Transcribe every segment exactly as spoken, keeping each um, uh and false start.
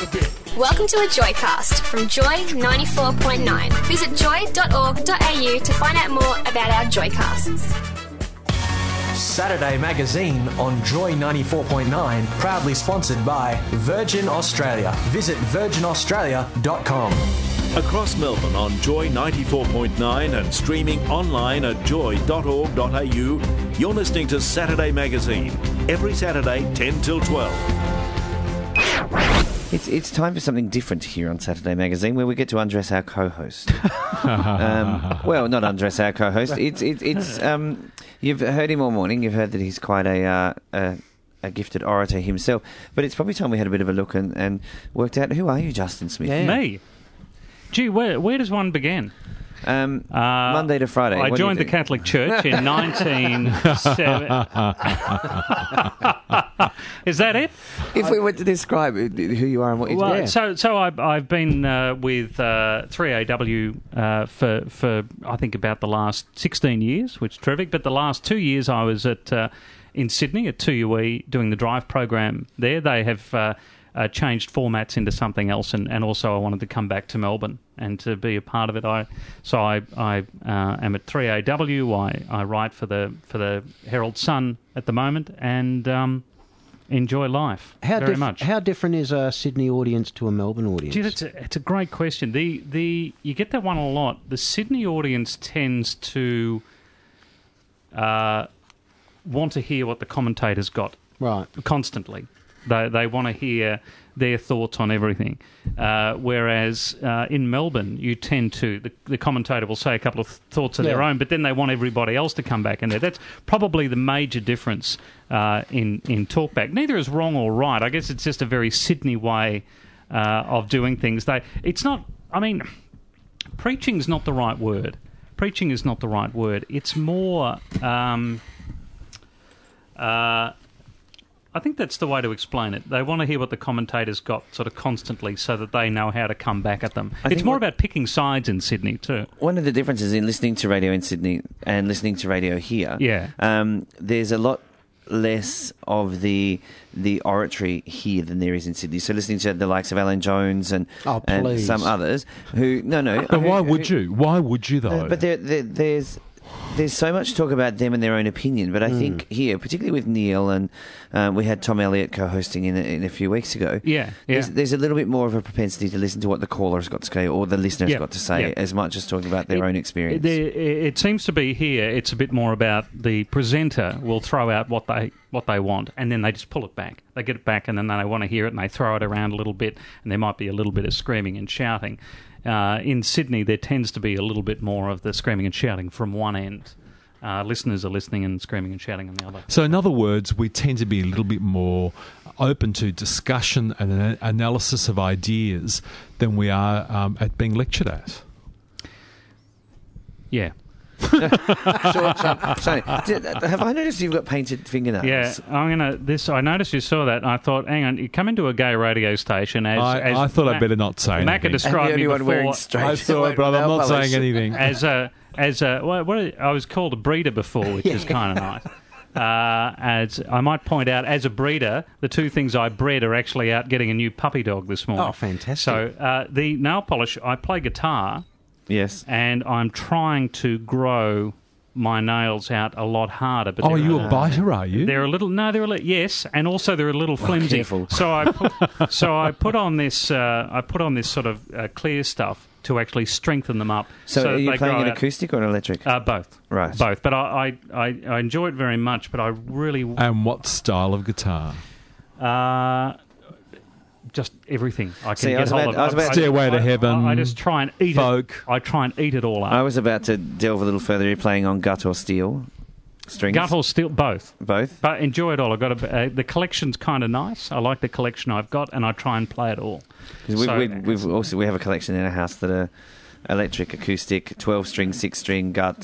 Welcome to a Joycast from Joy ninety-four point nine. Visit joy dot org dot a u to find out more about our Joycasts. Saturday Magazine on Joy ninety-four point nine, proudly sponsored by Virgin Australia. Visit virgin australia dot com. Across Melbourne on Joy ninety-four point nine and streaming online at joy dot org dot a u, you're listening to Saturday Magazine, every Saturday ten till twelve. It's it's time for something different here on Saturday Magazine, where we get to undress our co-host. um, well, not undress our co-host. It's it, it's um, you've heard him all morning. You've heard that he's quite a, uh, a a gifted orator himself. But it's probably time we had a bit of a look and, and worked out, who are you, Justin Smith? Yeah. Me. Gee, where where does one begin? Um, uh, Monday to Friday. I What joined do the you Catholic Church in nineteen seventy. Is that it? If we were to describe who you are and what you well, do. Yeah. So, so I've, I've been uh, with uh, three A W uh, for, for, I think, about the last sixteen years, which is terrific. But the last two years I was at uh, in Sydney at two U E doing the Drive program there. They have uh, uh, changed formats into something else, and, and also I wanted to come back to Melbourne and to be a part of it. I So I, I uh, am at three A W. I, I write for the for the Herald Sun at the moment, and... Um, enjoy life how very dif- much. How different is a Sydney audience to a Melbourne audience? Gee, that's a, it's a great question. The the you get that one a lot. The Sydney audience tends to uh, want to hear what the commentators got right constantly. They they want to hear their thoughts on everything. Uh, whereas uh, in Melbourne, you tend to the, the commentator will say a couple of thoughts of yeah. their own, but then they want everybody else to come back in there. That's probably the major difference uh, in in talkback. Neither is wrong or right. I guess it's just a very Sydney way uh, of doing things. They it's not. I mean, preaching's not the right word. Preaching is not the right word. It's more. Um, uh, I think that's the way to explain it. They want to hear what the commentators got sort of constantly so that they know how to come back at them. I it's think more what, about picking sides in Sydney too. One of the differences in listening to radio in Sydney and listening to radio here, yeah. um, there's a lot less of the the oratory here than there is in Sydney. So listening to the likes of Alan Jones and, oh, and some others who... No, no. But who, why would who, you? Why would you, though? Uh, but there, there, there's... There's so much talk about them and their own opinion, but I mm. think here, particularly with Neil, and uh, we had Tom Elliott co-hosting in a, in a few weeks ago. Yeah, yeah. There's, there's a little bit more of a propensity to listen to what the caller's got to say or the listener's yep. got to say, yep. as much as talking about their it, own experience. It, it seems to be here. It's a bit more about the presenter will throw out what they what they want, and then they just pull it back. They get it back, and then they want to hear it, and they throw it around a little bit, and there might be a little bit of screaming and shouting. Uh, in Sydney, there tends to be a little bit more of the screaming and shouting from one end. Uh, listeners are listening and screaming and shouting on the other. So in other words, we tend to be a little bit more open to discussion and an analysis of ideas than we are um, at being lectured at. Yeah. Sure, so, sorry, have I noticed you've got painted fingernails? Yeah, I'm gonna. This I noticed you saw that. And I thought, hang on, you come into a gay radio station as. I, as I thought Mac, I'd better not say Mac anything. described me before. I saw it, brother. I'm not saying anything. As a, as a, what, what I was called a breeder before, which yeah. is kind of nice. Uh, as I might point out, as a breeder, the two things I bred are actually out getting a new puppy dog this morning. Oh, fantastic! So uh, the nail polish, I play guitar. Yes. And I'm trying to grow my nails out a lot harder. But oh, are you a biter, are you? They're a little... No, they're a little... Yes, and also they're a little flimsy. Careful. So I put, so I put on this... Uh, I put on this sort of uh, clear stuff to actually strengthen them up. So, so are you playing an out. acoustic or an electric? Uh, both. Right. Both. But I, I, I, I enjoy it very much, but I really... And what style of guitar? Uh... Just everything I can See, get I was hold about, of. I was about Stairway to I, Heaven. I, I just try and eat folk. it. I try and eat it all up. I was about to delve a little further. You're playing on gut or steel strings? Gut or steel, both. Both? But enjoy it all. I've got a, uh, the collection's kind of nice. I like the collection I've got, and I try and play it all. We, so, we, we've also we have a collection in our house that are electric, acoustic, twelve string, six string, gut,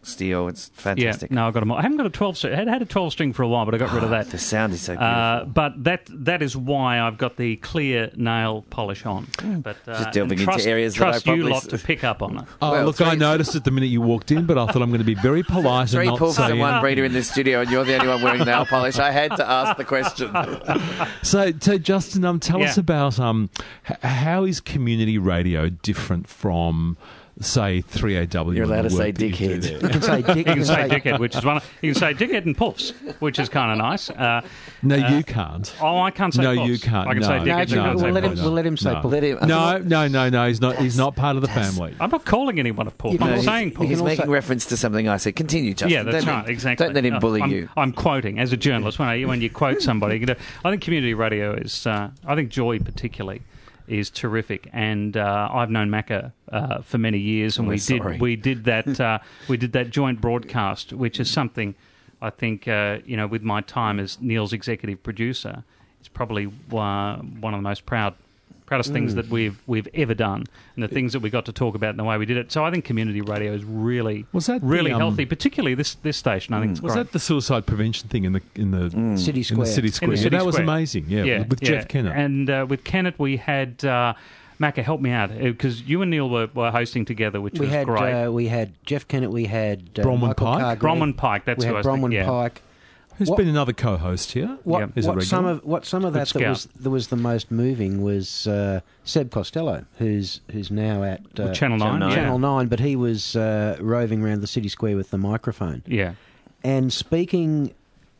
steel. It's Yeah, fantastic. no, I've got a. I haven't got a twelve string. I had, had a twelve string for a while, but I got rid of that. The sound is so beautiful. Uh, but that that is why I've got the clear nail polish on. But uh, Just delving and trust, into areas that I trust you probably lot s- to pick up on it. Oh, Well, look, three- I noticed it the minute you walked in, but I thought I'm going to be very polite Three and not pulls say... and one breeder in this studio, and you're the only one wearing nail polish. I had to ask the question. So, so Justin, um, tell us Yeah. about um, h- how is community radio different from, say, three A W? You're allowed and to the say work that you do dickhead. there? You can say dick. You can say dickhead, which is one. Of, you can say dickhead and puffs, which is kind of nice. Uh, No, you can't. oh, I can't say No, puffs. you can't. I can No. say No, dickhead. No, I actually, can't no, we'll, say let him, puffs. we'll let him say No. puff. Let him- No, no, no, no. He's not. He's not part of the family. I'm not calling anyone a puff. You can I'm also- saying you puff. can He's making reference to something I said. Continue, Justin. Yeah, that's Don't right. let- Exactly. Don't let him Uh, bully I'm, you. I'm quoting as a journalist when I, when you quote somebody. You know, I think community radio is. Uh, I think Joy particularly is terrific, and uh, I've known Macca uh, for many years, and Oh, we sorry. did we did that uh, we did that joint broadcast, which is something I think uh, you know with my time as Neil's executive producer, it's probably uh, one of the most proud. proudest things that we've we've ever done, and the things that we got to talk about and the way we did it. So I think community radio is really Was that the, really um, healthy, particularly this this station. I think it's Was great. that the suicide prevention thing in the in the City in Square. the city In square? the city that was square. amazing. Yeah, yeah, with yeah. Jeff Kenner. And uh, with Kennett, we had uh, Macca, help me out, because you and Neil were, were hosting together, which We was had great. uh, we had Jeff Kennett. We had uh, Bronwyn Michael Pike? Cargrave, Bronwyn Pike, that's we who had I was thinking, Bronwyn yeah. Pike. Who's what- been another co-host here? What, Yeah. Is a what some regular? of what some of Good that that scout. was that was the most moving was uh, Seb Costello, who's who's now at uh, Channel nine, Channel yeah. Channel Nine, but he was uh, roving around the city square with the microphone Yeah. and speaking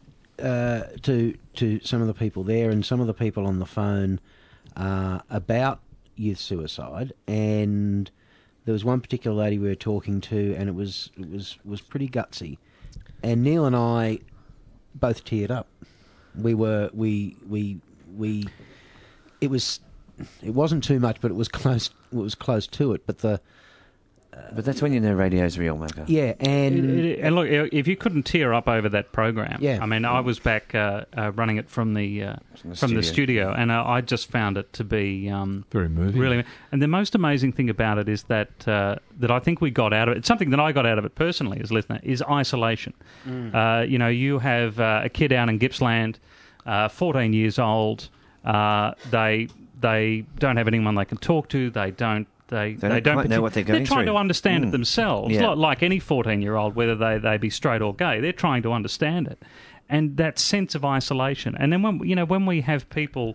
uh, to to some of the people there and some of the people on the phone uh, about youth suicide. And there was one particular lady we were talking to, and it was it was was pretty gutsy. And Neil and I both teared up. We were we we we. It was it wasn't too much, but it was close. It was close to it. But the But that's when you know radio's real, Macca. yeah, and It- it- and look, if you couldn't tear up over that program, Yeah. I mean, I was back uh, uh, running it from the uh, From the from the studio. studio, and uh, I just found it to be um, Very moving. really. And the most amazing thing about it is that uh, that I think we got out of it. It's something that I got out of it personally as a listener is isolation. Uh, you know, you have uh, a kid out in Gippsland, uh, fourteen years old. Uh, they they don't have anyone they can talk to. They don't. They, They they don't don't quite know partic- what they're They're going trying through. to understand Mm. it themselves, Yeah. like, like any fourteen-year-old, whether they, they be straight or gay. They're trying to understand it, and that sense of isolation. And then when you know when we have people,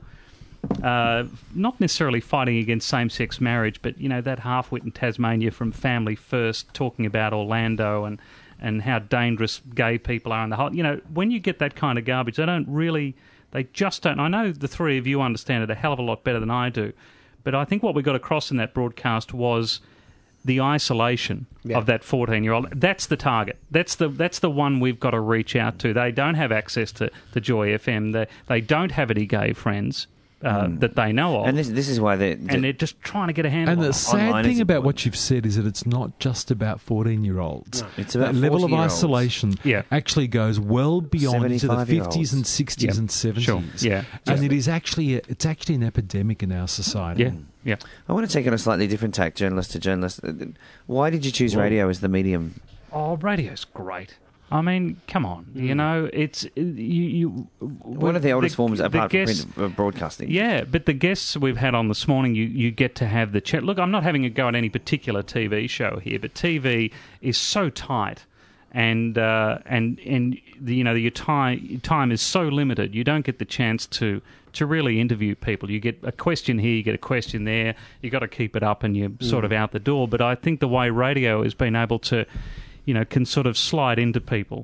uh, not necessarily fighting against same-sex marriage, but you know that half-wit in Tasmania from Family First talking about Orlando and and how dangerous gay people are in the whole. You know, when you get that kind of garbage, they don't really. They just don't. I know the three of you understand it a hell of a lot better than I do. But I think what we got across in that broadcast was the isolation Yeah. of that fourteen-year-old. That's the target. That's the that's the one we've got to reach out to. They don't have access to, to Joy F M. They, they don't have any gay friends uh, that they know of. And this, this is why they're... and they're just trying to get a handle And on the it. sad Online thing is about important. what you've said is that it's not just about fourteen-year-olds. It's about that level of forty-year-olds. isolation Yeah. actually goes well beyond into the seventy-five-year-olds. fifties and sixties Yeah. and seventies. Sure. Yeah. And it is actually a, it's actually an epidemic in our society. Yeah, yeah. I want to take on a slightly different tack, journalist to journalist. Uh, Why did you choose radio as the medium? Oh, radio's great. I mean, come on. You know, it's you. you One of the oldest forms apart from guests, print, uh, broadcasting. Yeah, but the guests we've had on this morning, you, you get to have the chat. Look, I'm not having a go at any particular T V show here, but T V is so tight, and uh, and and the, you know your time time is so limited. You don't get the chance to to really interview people. You get a question here, you get a question there. You got to keep it up, and you're sort of out the door. But I think the way radio has been able to, you know, can sort of slide into people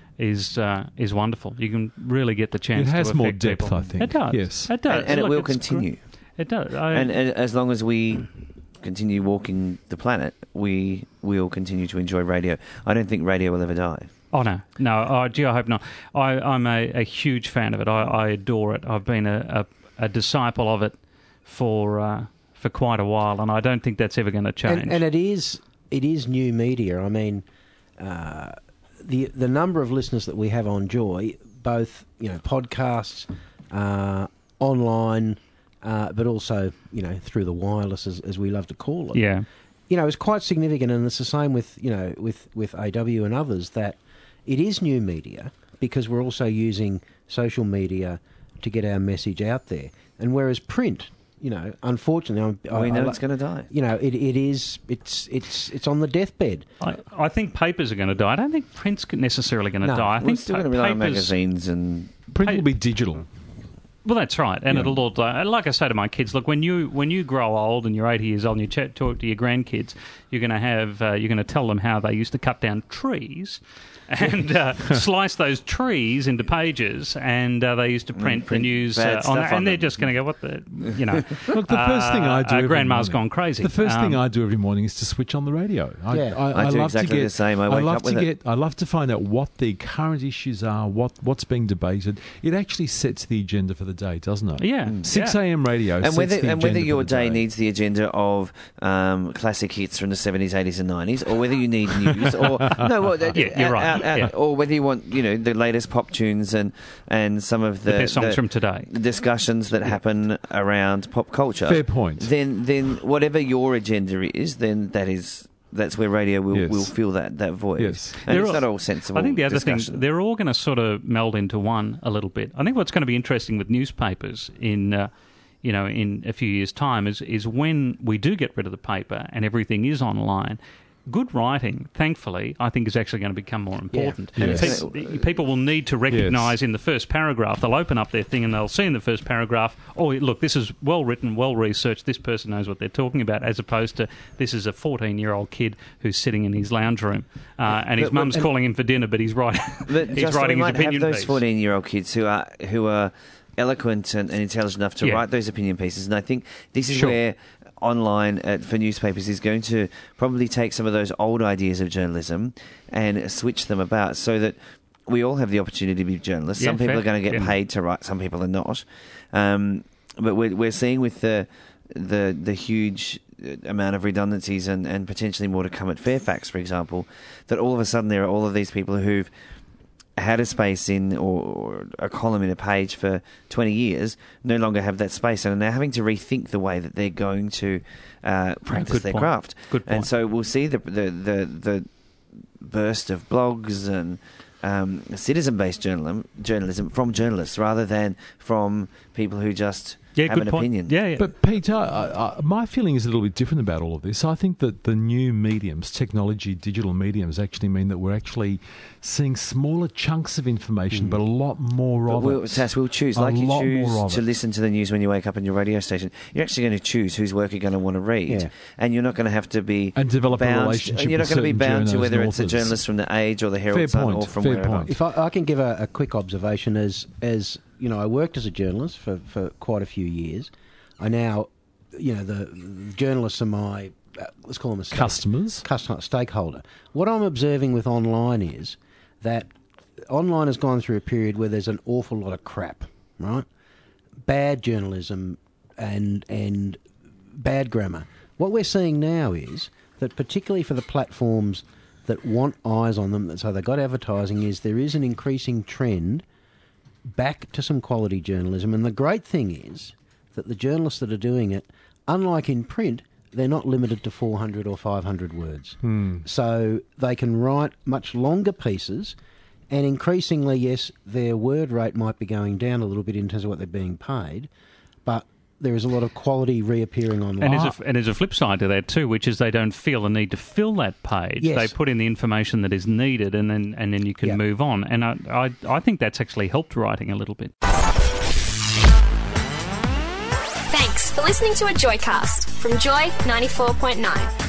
is uh, is wonderful. You can really get the chance. It has to more affect depth, people. I think. It does. Yes. It does, And, and it Look, will it's continue. great. It does. I, And, and as long as we continue walking the planet, we will continue to enjoy radio. I don't think radio will ever die. oh no, no. Oh, gee, I hope not. I, I'm a, a huge fan of it. I, I adore it. I've been a, a, a disciple of it for uh, for quite a while, and I don't think that's ever going to change. And, and it is it is new media. I mean, uh, the the number of listeners that we have on Joy, both you know podcasts, uh, online, uh, but also you know through the wireless, as, as we love to call it. yeah. you know, it's quite significant, and it's the same with, you know, with, with A W and others, that it is new media because we're also using social media to get our message out there. And whereas print, you know, unfortunately, I, we know I, it's going to die. You know, it it is it's it's it's on the deathbed. I, I think papers are going to die. I don't think print's necessarily going to No. die. I We're think still pa- going to rely on papers- magazines and... Print will be digital. Well, that's right, and Yeah. it'll all die. Like I say to my kids, look, when you when you grow old and you're eighty years old and you chat, talk to your grandkids, you're going to have uh, you're going to tell them how they used to cut down trees and uh, slice those trees into pages, and uh, they used to print, print the news bad uh, on stuff that, on and they're them. just going to go, what the, you know. Look, the first thing I do uh, every Grandma's morning- gone crazy. The first thing Um, I do every morning is to switch on the radio. I, Yeah. I, I do love exactly to get, the same. I wake love up to with get, it. I love to find out what the current issues are, what what's being debated. It actually sets the agenda for the day, doesn't it? Yeah. six yeah. a.m. radio And sets whether the and whether agenda your for the day needs the agenda of um, classic hits from the seventies, eighties, and nineties, or whether you need news, or no, well, uh, Yeah, you're right. out- out- Yeah. or whether you want, you know, the latest pop tunes and and some of the, The best songs the from today. discussions that happen around pop culture. Fair point. Then then whatever your agenda is, then that is. That's where radio will, Yes. will fill that, that void. Yes. And They're it's all- not all sensible I think the other discussion. thing, they're all going to sort of meld into one a little bit. I think what's going to be interesting with newspapers in, uh, you know, in a few years' time is is when we do get rid of the paper and everything is online. Good writing, thankfully, I think is actually going to become more important. Yeah. And Yes. pe- people will need to recognise in the first paragraph, they'll open up their thing and they'll see in the first paragraph, oh, look, this is well written, well researched, this person knows what they're talking about, as opposed to this is a fourteen-year-old kid who's sitting in his lounge room uh, and his But- but- mum's calling him for dinner, but he's writing, But he's Justin, writing we his might opinion have those piece. fourteen-year-old kids who are who are eloquent and, and intelligent enough to Yeah. write those opinion pieces, and I think this is Sure. where online uh, for newspapers is going to probably take some of those old ideas of journalism and switch them about so that we all have the opportunity to be journalists. Yeah, some people fair. are going to get Yeah. paid to write, some people are not. Um, but we're, we're seeing with the the the huge amount of redundancies and, and potentially more to come at Fairfax, for example, that all of a sudden there are all of these people who've had a space in or, or a column in a page for twenty years, no longer have that space, and they're having to rethink the way that they're going to uh, practice Good their point. craft. Good point. And so we'll see the the the, the burst of blogs and um, citizen-based journalism, journalism from journalists rather than from people who just Yeah, have good an point. opinion. Yeah, yeah. But Peter, uh, uh, my feeling is a little bit different about all of this. I think that the new mediums, technology, digital mediums, actually mean that we're actually seeing smaller chunks of information, but a lot more But of we'll, it. Tass, we'll choose. A Like you lot choose more of to it. listen to the news when you wake up on your radio station, you're actually going to choose whose work you're going to want to read. Yeah. And you're not going to have to be And develop a bound, relationship and you're not with going to be certain bound to journos whether and it's a authors. journalist from the Age or the Herald Fair Sun point, or from fair wherever. point. If I, I can give a, a quick observation, as as you know, I worked as a journalist for, for quite a few years. I now, you know, the, the journalists are my uh, let's call them a stake- Customers. customer stakeholder. What I'm observing with online is that online has gone through a period where there's an awful lot of crap, right? Bad journalism and and bad grammar. What we're seeing now is that, particularly for the platforms that want eyes on them, so they've got advertising, is there is an increasing trend back to some quality journalism. And the great thing is that the journalists that are doing it, unlike in print, they're not limited to four hundred or five hundred words. So they can write much longer pieces, and increasingly, yes, their word rate might be going down a little bit in terms of what they're being paid, but there is a lot of quality reappearing online. And there's, a, and there's a flip side to that too, which is they don't feel the need to fill that page. Yes. They put in the information that is needed, and then and then you can Yep. move on. And I, I I think that's actually helped writing a little bit. Thanks for listening to a Joycast from Joy ninety-four point nine.